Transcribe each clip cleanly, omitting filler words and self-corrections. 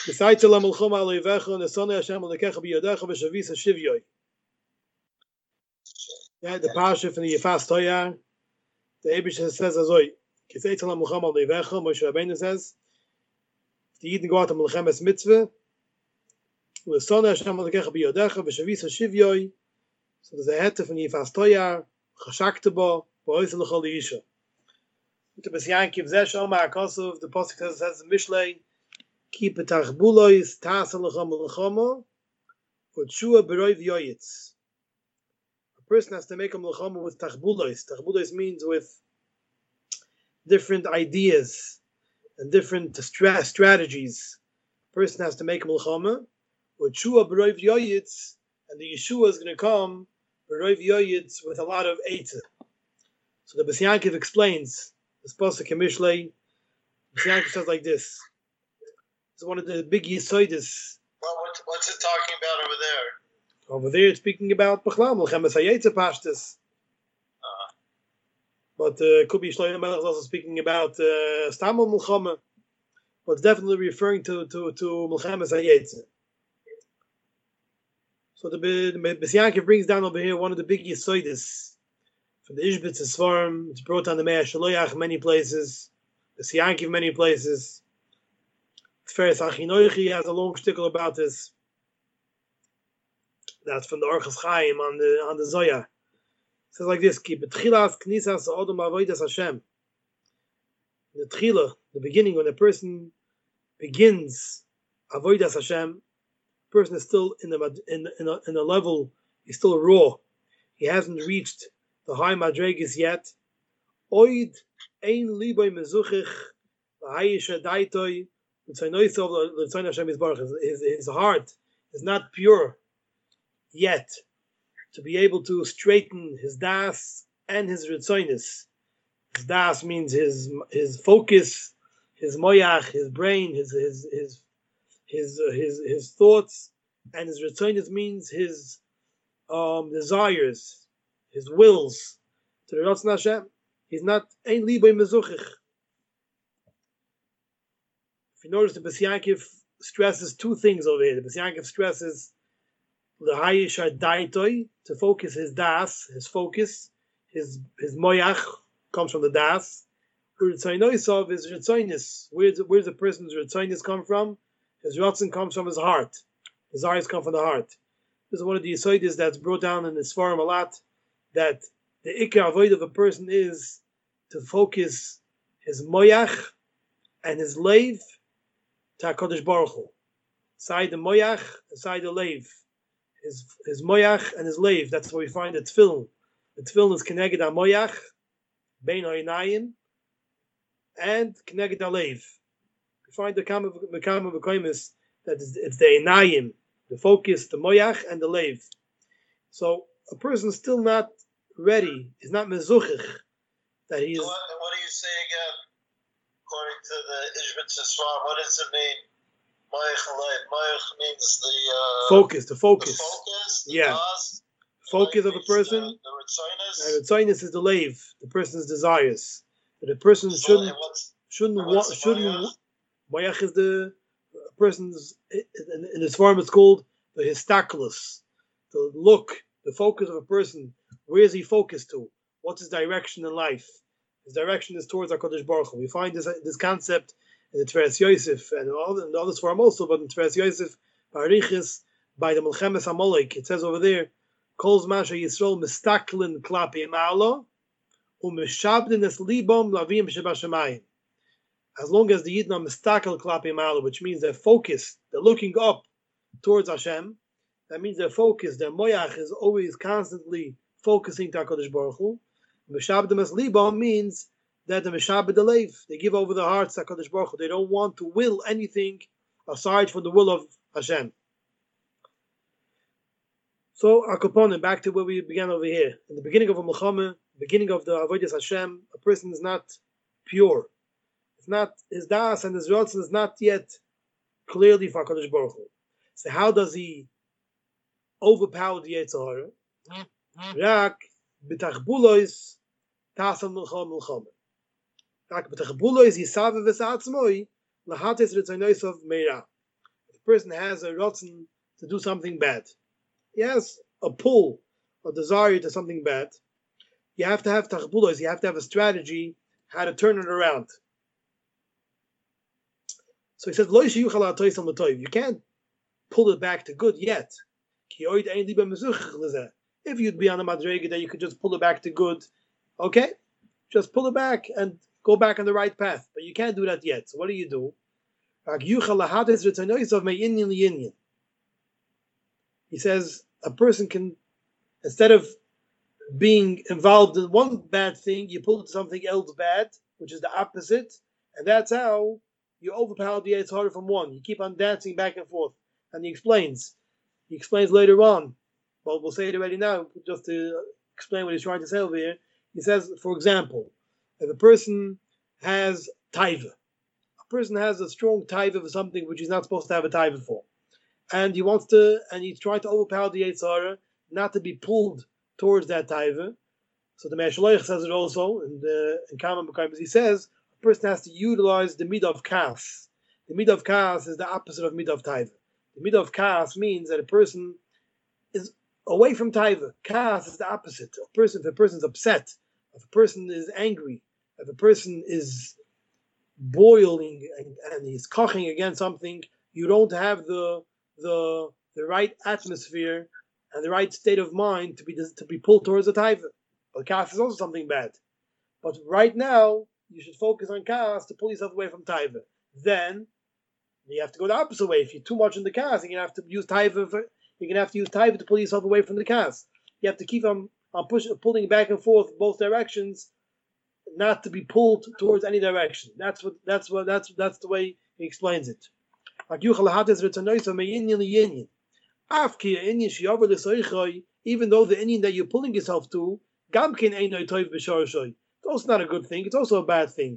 Besides the Milchama Alevecha and the Sonai Hashem Alekecha Biyodecha V'Shavisa Shivyoy. Yeah, the Pasha from the Yefas Toyar, the Eibusha says as oi. Kisei Tzala Milchama Alevecha, Moshe Rabbeinu says, the Yidden go out to Milchemes Mitzvah, the Sonai Hashem Alekecha Biyodecha V'Shavisa Shivyoy. So there's a hette from the Yefas Toyar, Chashakteba, Ba'ois L'chol Yisha. The B'Syankiv Zeh Shoma HaKosov, the Pasuk says in Mishlei, Keep it achbulois tasa l'chama u'tshua b'roiv yoyitz. A person has to make a l'chama with tachbulois. Tachbulois means with different ideas and different strategies. A person has to make a l'chama u'tshua b'roiv yoyitz, and the Yeshua is going to come b'roiv yoyitz with a lot of eitz. So the B'Syankiv explains this pasuk in Mishlei. B'Syankiv says like this. It's one of the big yisoidis. Well, what's it talking about over there? Over there, it's speaking about Bechlam, Milchemes Hayetze Pashtus. But could be Shlomo Melech is also speaking about Stamel Milchama. But it's definitely referring to Milchemes Hayetze. So the B'Syankiv brings down over here one of the big yisoidis from the Ishbitz Sfarim. It's brought on the Mea Shaloyach many places, B'Syankiv many places. Tferes Achinoichi has a long shtickle about this. That's from the Orchos Chaim on the Zoya. It says like this: Ki betchilas knisas odom avodas Hashem. The tchila, the beginning, when a person begins avodas Hashem, the person is still in a level. He's still raw. He hasn't reached the high madregas yet. Oid ein liboy mezuchich lahayisha daitoi. His heart is not pure yet to be able to straighten his das and his ritzonis. His das means his focus, his moyach, his brain, his thoughts, and his ritzonis means his desires, his wills. To the Ratzon Hashem, he's not ein libay mezuchich. If you notice, the B'Syankiv stresses two things over here. The B'Syankiv stresses the Hayishar Daitoi, to focus his das, his focus, his moyach comes from the das. Ritzonosov is ritzonis. Where's the person's ritzonis come from? His ratzon comes from his heart. Desires come from the heart. This is one of the yisoidis that's brought down in this forum a lot, that the ikar avoid of a person is to focus his moyach and his leiv to HaKadosh Baruch Hu. Side the moyach, side the leiv. His moyach and his leiv. That's where we find the tefillin. The tefillin is keneged ha-moyach, bein ha'inayim, and keneged ha-leiv. We find the kama v'koimis that it's the inayim, the focus, the moyach, and the leiv. So a person is still not ready. He's not mezuchich that he is. So what do you say again? According to the Ishbitz Sfarim, what does it mean? Moyach means the focus. The focus. The focus. Yeah. Das, focus of a person. The ritzonos. And ritzonos is the leiv, the person's desires. But the person shouldn't. Moyach is the person's. In this form, it's called the histaklus. The look, the focus of a person. Where is he focused to? What's his direction in life? His direction is towards HaKadosh Baruch Hu. We find this concept in the Tveres Yosef and in the others form also, but in Tveres Yosef, Barichis, by the Milchemes Amalek, it says over there, Kol Zman Yisrael mistaklin klapi ma'alo, u'mishabdin es libom lavim shebashamayim. As long as the Yidden are mistakl klapi ma'alo, which means they're focused, they're looking up towards Hashem, that means their focus, their moyach is always constantly focusing to HaKadosh Baruch Hu. Mishabdim es libam means that the Mishabed Alev, they give over their hearts to HaKadosh Baruch Hu. They don't want to will anything aside from the will of Hashem. So, Akoponim, back to where we began over here. In the beginning of a Milchama, beginning of the Avodas Hashem, a person is not pure. It's not, his das and his rotzen is not yet clearly for HaKadosh Baruch Hu. So how does he overpower the Yetzer Hara? Rak b'tachbulois tasam milchama. Rak b'tachbulois yisav v'satzmoi lahates ritzonosov meira. person has a rotzen to do something bad. He has a pull, a desire to something bad. You have to have tachbulos. You have to have a strategy how to turn it around. So he says, you can't pull it back to good yet. If you'd be on a madrega that you could just pull it back to good, okay, just pull it back and go back on the right path. But you can't do that yet. So what do? He says a person can, instead of being involved in one bad thing, you pull it to something else bad, which is the opposite, and that's how you overpower the Yetzer Hara from one. You keep on dancing back and forth. And he explains later on, but we'll say it already now, just to explain what he's trying to say over here. He says, for example, if a person has taiva, a person has a strong taiva for something which he's not supposed to have a taiva for, and he's trying to overpower the Yetzer Hara, not to be pulled towards that taiva. So the Meshaloich says it also in Kaman B'Kaimas. He says a person has to utilize the midah of kas. The midah of kas is the opposite of midah of taiva. The midah of kas means that a person is away from taiva. Kas is the opposite. If a person is upset, if a person is angry, if a person is boiling and he's koching against something, you don't have the right atmosphere and the right state of mind to be pulled towards the taiva. But kas is also something bad. But right now, you should focus on kas to pull yourself away from taiva. Then you have to go the opposite way. If you're too much in the kas, you're gonna have to use taiva. You're gonna have to use taiva to pull yourself away from the kas. You have to keep on pulling back and forth both directions, not to be pulled towards any direction. That's the way he explains it. Even though the Indian that you're pulling yourself to, it's also not a good thing. It's also a bad thing.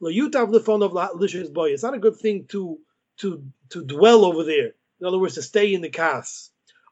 It's not a good thing to dwell over there. In other words, to stay in the kas.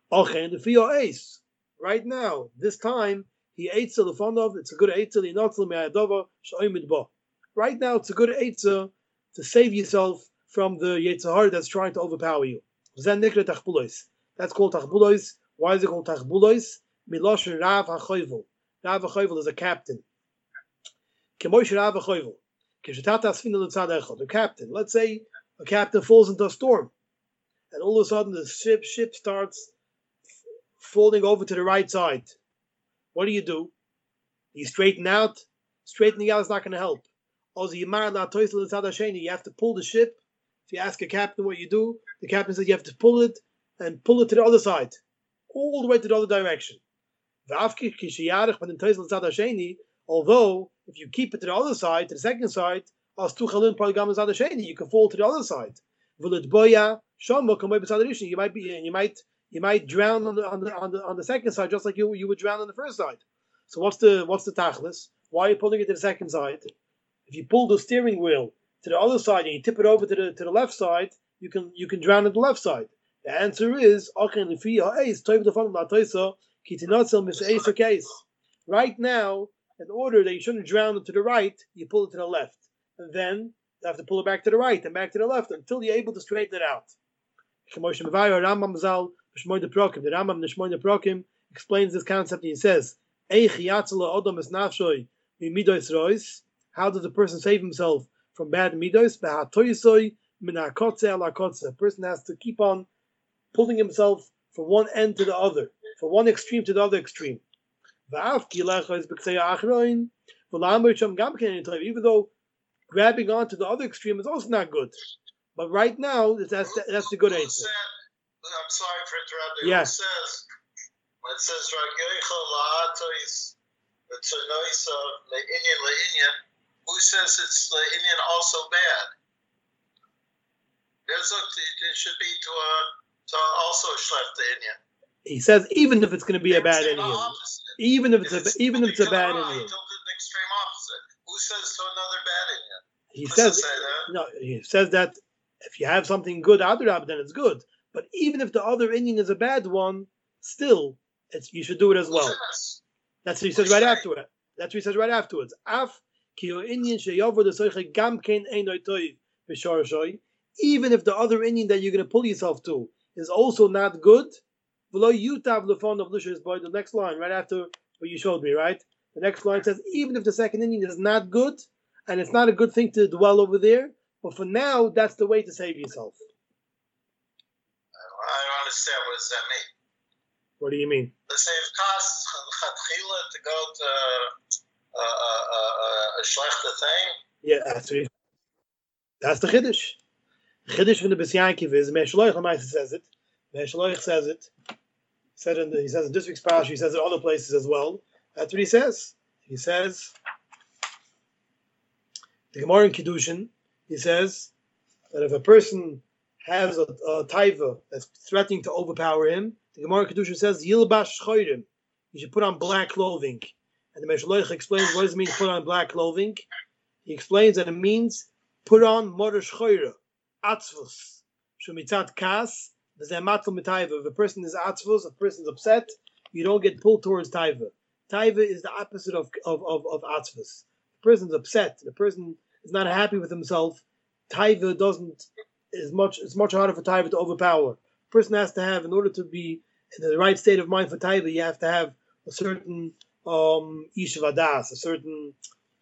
Right now, this time, it's a good eitzah. Right now, it's a good eitzah to save yourself from the Yetzer Hara that's trying to overpower you. That's called tachbulos. Why is it called tachbulos? Miloshen Rav HaChovel. Rav HaChovel is a captain. Kemosh Rav HaChovel. The captain. Let's say a captain falls into a storm, and all of a sudden the ship starts falling over to the right side. What do? You straighten out. Straightening out is not going to help. You have to pull the ship. If you ask a captain what you do, the captain says you have to pull it to the other side, all the way to the other direction. Although, if you keep it to the other side, to the second side, you can fall to the other side. You might drown on the second side, just like you would drown on the first side. So what's the tachlis? Why are you pulling it to the second side? If you pull the steering wheel to the other side and you tip it over to the left side, you can drown on the left side. The answer is right now, in order that you shouldn't drown it to the right, you pull it to the left. And then you have to pull it back to the right and back to the left until you're able to straighten it out. The Rambam Nishmoy Prokim explains this concept and he says, how does a person save himself from bad midos? A person has to keep on pulling himself from one end to the other, from one extreme to the other extreme. Even though grabbing onto the other extreme is also not good. But right now, that's the good answer. I'm sorry for interrupting. Yeah. It says who says it's Indian also bad? It should be to also shlef the Indian. He says even if it's going to be a bad Indian, even if it's a bad Indian. The extreme opposite. Who says to another bad Indian? He says that if you have something good adrab, then it's good. But even if the other Indian is a bad one, still you should do it as well. That's what he says right after it. That's what he says right afterwards. even if the other Indian that you're going to pull yourself to is also not good. The next line, right after what you showed me, right? The next line says, even if the second Indian is not good, and it's not a good thing to dwell over there, but for now, that's the way to save yourself. I don't understand. What does that mean? What do you mean? Let's say if costs to go to a schlechte thing. Yeah, that's the Chiddush. The Chiddush from the Bes Yaakov is, Meir Shloich Lamaisa says it. Meir Shloich says it. He says in this week's parasha, he says it other places as well. That's what he says. He says, the Gemara in Kiddushin, he says that if a person has a taiva that's threatening to overpower him, the Gemara in Kiddushin says, Yilbash Choyrim, he should put on black clothing. And the Meir Shloich explains what does it mean to put on black clothing. He explains that it means put on Moresh Choyra, Atzvus, Shumitzat Kas, if a person is atzvus, if a person is upset, you don't get pulled towards taiva. Taiva is the opposite of atzvus. The person is upset, the person is not happy with himself. Taiva it's much harder for taiva to overpower. A person has to have, in order to be in the right state of mind for taiva, you have to have a certain ishvadas, a certain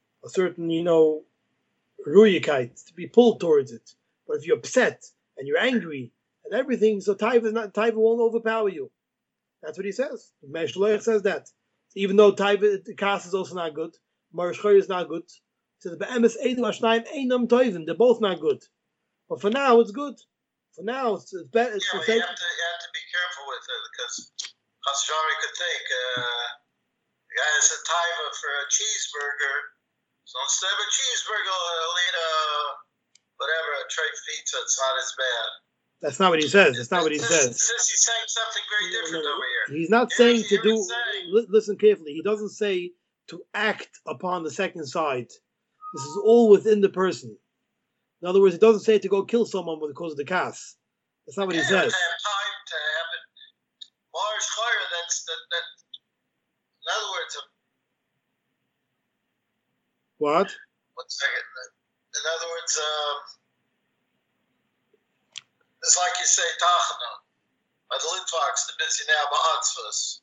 ruyikite, to be pulled towards it. But if you're upset and you're angry and everything, so taiva won't overpower you. That's what he says. Meir Shloich says that. Even though taiva, the kas is also not good, Moresh Choyra is not good. He says, Be'emes Eidu Hashnayim Einam Toivim, they're both not good. But for now, it's good. For now, it's better. You have to be careful with it, because Hasjari could think, the guy has a taiva for a cheeseburger, so instead of a cheeseburger, he'll eat a tray pizza. It's not as bad. That's not what he says. That's not what he says. He's saying something very different over here. He's not saying to do. Listen carefully. He doesn't say to act upon the second side. This is all within the person. In other words, he doesn't say to go kill someone because of the kas. That's not what he says. To have time to have it. Moresh Choyra, that. In other words, what? 1 second. In other words, it's like you say, Tachana. But the Litvaks, they're busy now, Ba'atzvus.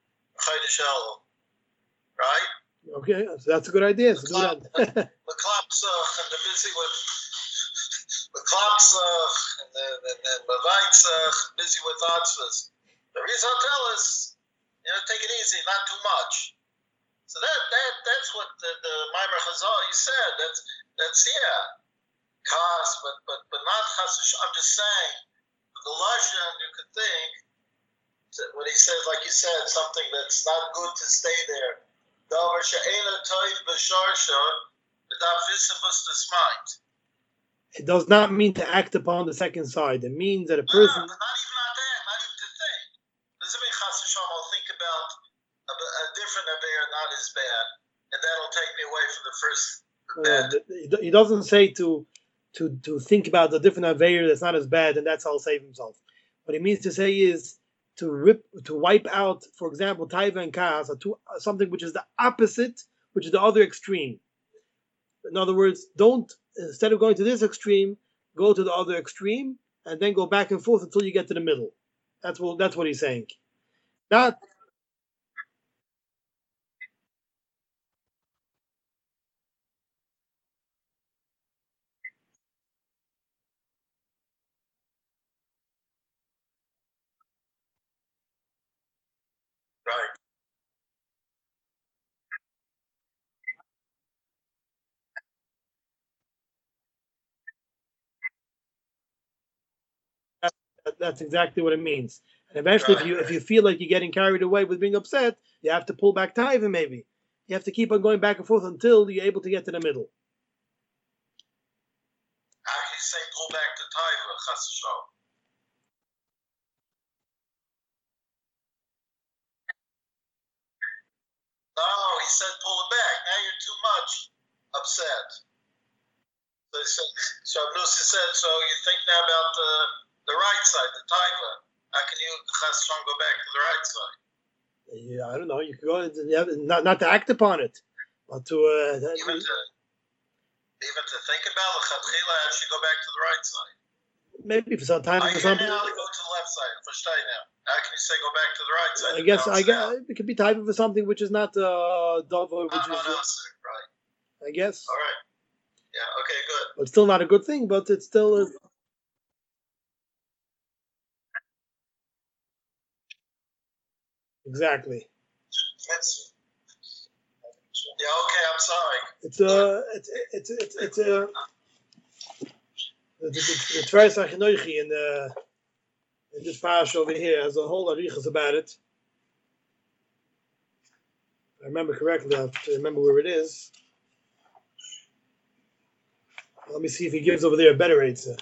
Right? Okay, so that's a good idea. The Klapsach, and they're busy with the Klapsach, and the Bavaitzach, busy with Atzvus. The reason I'll tell is, take it easy, not too much. So that's what the Maimer Chazal, you said, that's Kas, but not Chas. I'm just saying, the Lashon, you could think, when he says, like you said, something that's not good to stay there. It does not mean to act upon the second side. It means that a person. Not even on that, not even to think. Doesn't mean Chas V'Shalom I'll think about a different Aver, not as bad, and that'll take me away from the first bad. He doesn't say to think about the different Aver that's not as bad, and that's how he'll save himself. What he means to say is to wipe out, for example, taiva and kas, something which is the opposite, which is the other extreme. In other words, instead of going to this extreme, go to the other extreme, and then go back and forth until you get to the middle. That's what he's saying. Not. Right. That's exactly what it means. And eventually, if you feel like you're getting carried away with being upset, you have to pull back taiva. Maybe you have to keep on going back and forth until you're able to get to the middle. How can you say pull back to taiva, Chas V'Shalom? No, he said pull it back. Now you're too much upset. So Nusi said, so you think now about the right side, the taiva. How can you, Chas V'Shalom, go back to the right side? Yeah, I don't know. You could go not to act upon it, but to even to think about the chatchila, I should go back to the right side. maybe for some time I for can something. now go to the left side. Verstehe now. How can you say go back to the right side? I guess it could be type of something which is not Dover, which is right. I guess. All right. Yeah. Okay. Good. But it's still not a good thing. But it's still exactly. That's, yeah. Okay. I'm sorry. It's the Tveres HaChinochi in this parish over here has a whole arichas about it. If I remember correctly, I have to remember where it is. Let me see if he gives over there a better answer.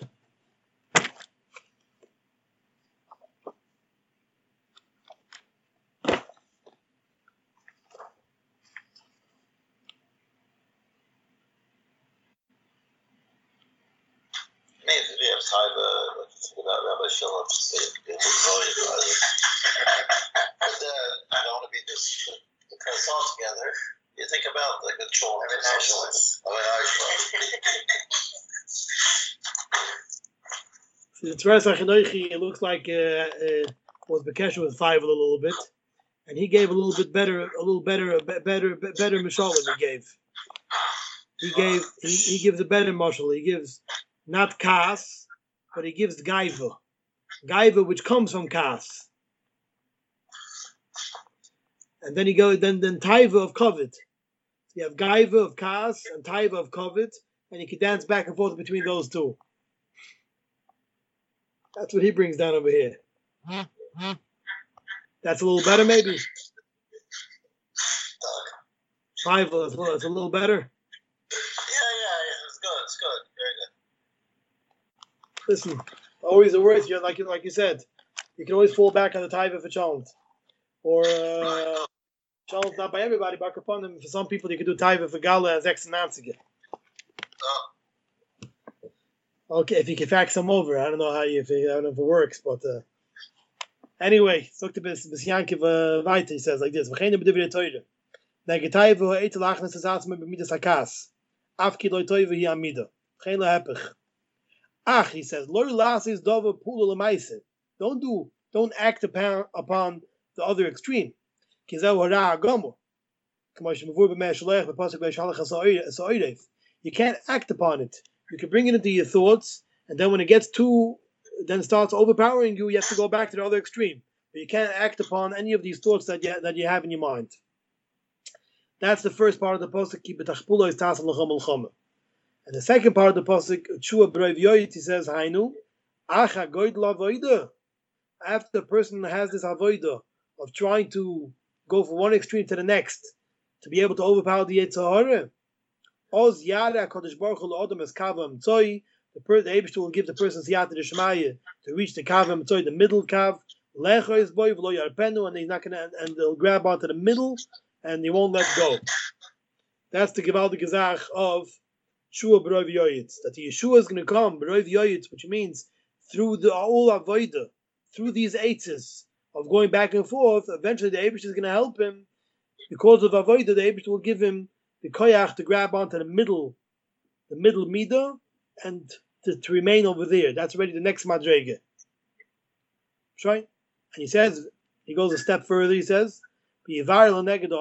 Maybe we have time to think about Rabbi Phillips. But I don't want to be just the press all together. You think about like a chore. I mean, The Tveres HaChinochi, it looks like was Bekesh with five a little bit, and he gave a little better mashal than he gave. He gives a better mashal. He gives not kas, but he gives gaiva, which comes from kas, and then then taiva of kovet. You have gaiva of kas and taiva of kovet, and you can dance back and forth between those two. That's what he brings down over here. That's a little better, maybe. Taiva is a little better. It's good. Very good. Listen, always a word. Like you said, you can always fall back on the taiva for challenge, or challenge not by everybody, but upon them. For some people, you can do taiva for gala as ex and nanzige. Okay, if you can fax them over, I don't know I don't know if it works, but anyway, talk to Bis Yankiv weiter. He says like this: "V'chein b'divrei Torah, negetayv v'eit lachnas esatzme b'midas hakas, afki lo toiv hi amida, v'chein lehepech." Ach, he says, "Lo lasis dover pula lemaise." Don't act upon the other extreme. Kizel hara agomo, k'mosh mevur b'mei shalech b'pasuk b'shalach hasoirev. You can't act upon it. You can bring it into your thoughts, and then when it gets then it starts overpowering you. You have to go back to the other extreme. But you can't act upon any of these thoughts that you have in your mind. That's the first part of the pasuk. And the second part of the pasuk, Chua B'Roiv Yoyit, he says, "Hainu acha goyd lavoida." After the person has this avoida of trying to go from one extreme to the next to be able to overpower the Yetzer Hara, Oz Yara Kodesh Baruch Hu L'Odom Es Kavam Tzoi. The Eibishter will give the person Siyata D'Shmaya to reach the Kavam Tzoi, the middle Kav. Lecho is boy v'lo yarpenu, and he's not gonna, and they'll grab onto the middle, and he won't let go. That's the Gevaldik Gezach of Shua B'Roiv Yoyitz. That the Yeshua is going to come B'Roiv Yoyitz, which means through the all avoida, through these eitzes of going back and forth. Eventually, the Eibishter is going to help him because of avoida. The Eibishter will give him the koyach to grab onto the middle midah, and to remain over there. That's already the next madrega. Right? And he says, he goes a step further. He says, he says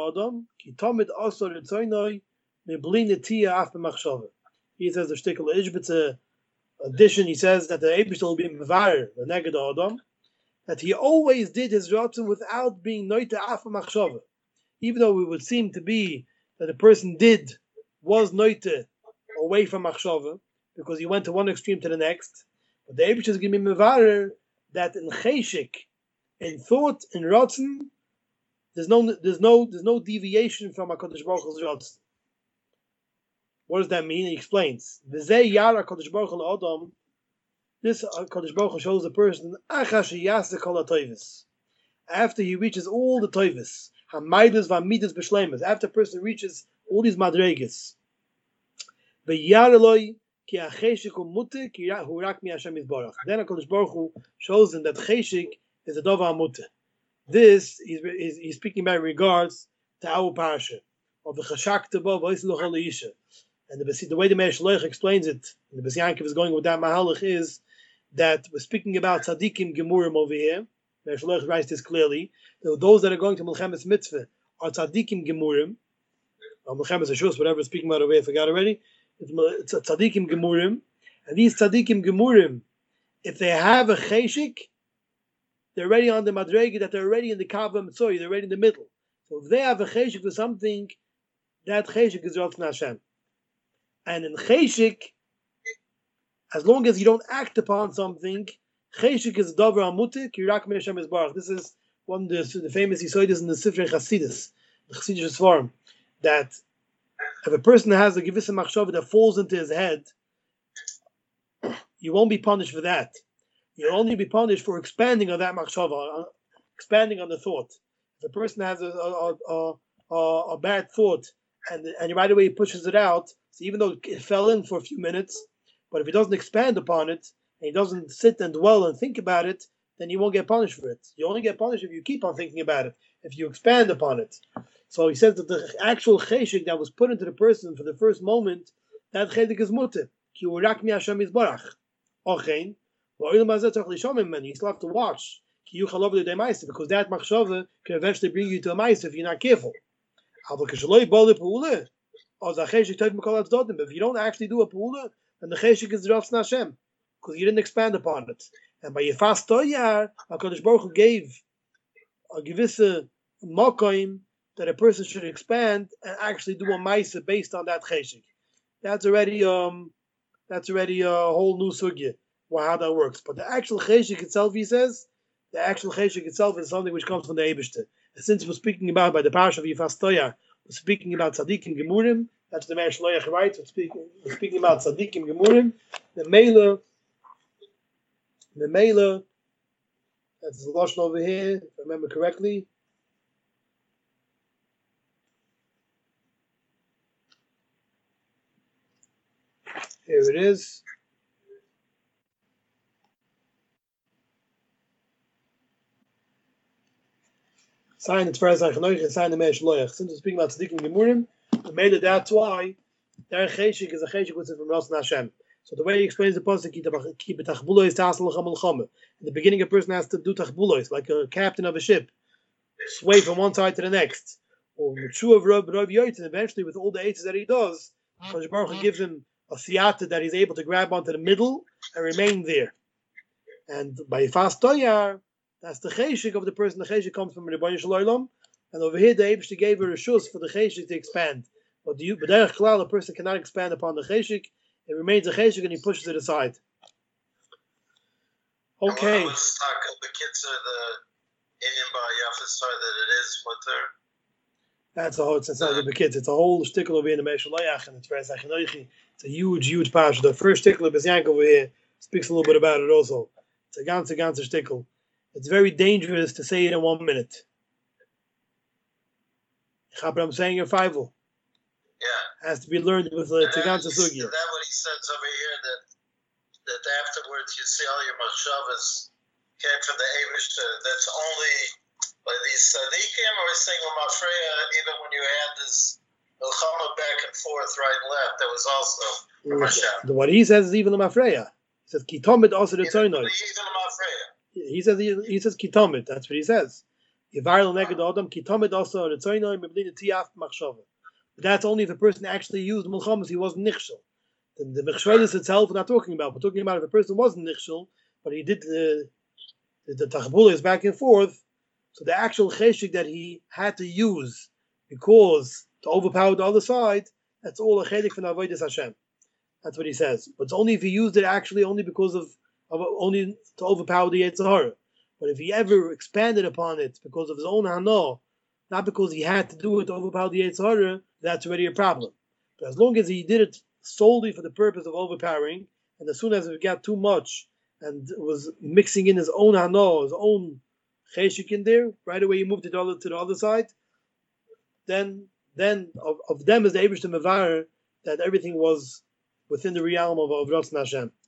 the shtickle ishbitz addition. He says that the Eibishter will be mevar the neged adam, that he always did his ratzon without being noita af machshava, even though it would seem to be that the person was noite away from machshava because he went to one extreme to the next. But the Eibishter is going to be mevarer that in cheshik, in thought, in ratzon, there's no deviation from HaKadosh Baruch Hu's ratzon. What does that mean? He explains. V'zeh yara HaKadosh Baruch Hu l'Adam. This HaKadosh Baruch Hu shows the person achash yaseh kol ha'toivos. After he reaches all the toivos. Ha'maidas v'amidas b'shleimas. After a person reaches all these madregas, v'yareloi ki ha'cheshik u'mute ki hu rak mi Hashem yizbarach. Then HaKadosh Baruch Hu shows him that cheshik is a dova amute. This he's speaking about in regards to our parasha of the chashakta bo v'isluch ha'leisha. And the way the Meir Shloich explains it, and the Bes Yankov is going with that mahalach, is that we're speaking about tzaddikim gemurim over here. Shloach writes this clearly. Those that are going to Milchemes Mitzvah are tzaddikim gemurim. Milchemes Hashus, whatever we're speaking about over here, I forgot already. It's tzaddikim gemurim. And these tzaddikim gemurim, if they have a cheshik, they're already on the madrega, that they're already in the kava mitzvah, they're already in the middle. So if they have a cheshik for something, that cheshik is Ratzon Hashem. And in cheshik, as long as you don't act upon something, cheshik is davar amutik, yirak me Hashem Yisbarach. This is one of the famous Yisoides in the Sifrei Chasidus, the Chassidish form, that if a person has a gewisse machshava that falls into his head, you won't be punished for that. You'll only be punished for expanding on that machshava, expanding on the thought. If a person has a bad thought, and right away he pushes it out, so even though it fell in for a few minutes, but if he doesn't expand upon it, and he doesn't sit and dwell and think about it, then you won't get punished for it. You only get punished if you keep on thinking about it, if you expand upon it. So he says that the actual cheshik that was put into the person for the first moment, that cheshik is mutter. Ki urak mi Hashem Yisbarach. Ochein, you still have to watch. Because that machshava can eventually bring you to a ma'ase if you're not careful. But if you don't actually do a pu'ula, then the cheshik is Ratzon Hashem, because you didn't expand upon it. And by your fast toyar, HaKadosh Baruch Hu gave a gewisse makom that a person should expand and actually do a ma'ase based on that cheshik. That's already a whole new sugya, how that works. But the actual cheshik itself, he says, the actual cheshik itself is something which comes from the Eibishter. And since we're speaking about, by the parasha of Yifas Toya, we're speaking about tzaddikim gemurim, that's the Meir Shloach writes, we're speaking about tzaddikim gemurim, the Mela, that's the Lashon over here, if I remember correctly. Here it is. Sign it first, sign the Meir Shloach. Since we're speaking about tzaddikim gemurim, the Mela, that's why their cheshik is a cheshik which is from Ratzon Hashem. So the way he explains the pasuk, keep it tachbulois tasal l'cham. In the beginning, a person has to do tachbulois, like a captain of a ship, sway from one side to the next. Or Yeshua of Rav Yoyt, eventually with all the eights that he does, HaKadosh Baruch Hu gives him a siyata that he's able to grab onto the middle and remain there. And by fast toyar, that's the cheshik of the person. The cheshik comes from Rebbeinu Shalom, and over here the Eibishter gave her a shus for the cheshik to expand. But derech klal, a person cannot expand upon the cheshik. It remains a cheshik and he pushes it aside. Okay. Let's talk the kids are the Indian bar Yafis that it is mutter. That's a whole. It's not the kids. It's a whole shtickle over here in the Meir Shloach, and it's a huge pasha. The first shtickle of Bezyank over here speaks a little bit about it also. It's a ganze shtickle. It's very dangerous to say it in 1 minute. I'm saying in Feivel. Yeah. Has to be learned with the ganze sugya. That what he says over here that afterwards you see all your mashavas came from the Eibishter. That's only by these tzaddikim, or saying Mafreya, even when you had this milchama back and forth, right and left, that was also from Hashem. What he says is even the Mafreya. He says kitomit also the tzoynoi. Even the Mafreya. He says kitomit. That's what he says. Yivaril neged adam kitomit also the tzoynoi meblin tiyaf machshava. But that's only if a person actually used milchamas. He wasn't nichshel. The mechshvelis itself we're not talking about. We're talking about if a person wasn't nichshel, but he did the tachbulas back and forth. So the actual cheshik that he had to use because to overpower the other side, that's all a chelik from avodas Hashem. That's what he says. But it's only if he used it actually only because of only to overpower the Yetzer Hara. But if he ever expanded upon it because of his own hana, not because he had to do it to overpower the Yetzer Hara, that's already a problem. But as long as he did it solely for the purpose of overpowering, and as soon as it got too much and was mixing in his own hana, his own cheshik in there, right away he moved it to the other side, then of them is the Eibishter Mevar that everything was within the realm of Ratzon Hashem.